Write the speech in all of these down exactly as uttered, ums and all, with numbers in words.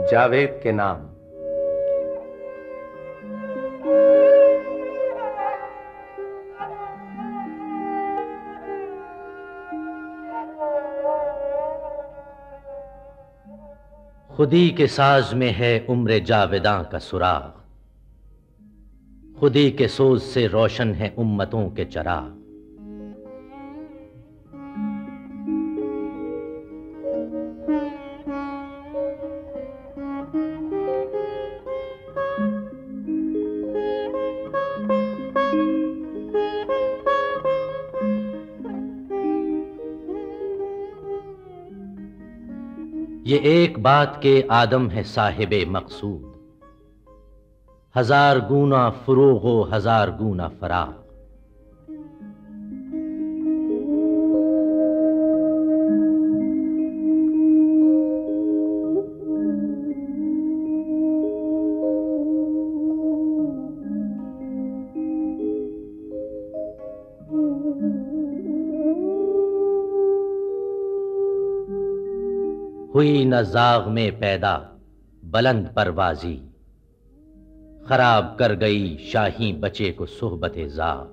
जावेद के नाम। खुदी के साज में है उम्र जावेदां का सुराग, खुदी के सोज से रोशन है उम्मतों के चराग। ये एक बात के आदम है साहिबे मकसूद, हजार गुना फरोगो हजार गुना फराग। हुई न जाग में पैदा बुलंद परवाजी, खराब कर गई शाही बचे को सोहबते जाग।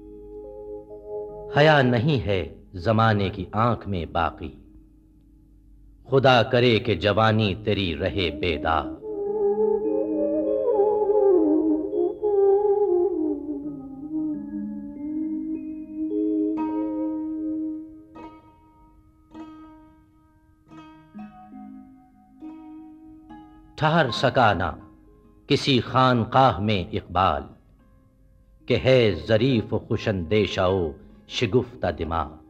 हया नहीं है जमाने की आंख में बाकी, खुदा करे कि जवानी तेरी रहे बेदाग। ठहर सका ना किसी खानकाह में इकबाल, के है ज़रीफ खुशंदेशाओ शिगुफ्ता दिमाग।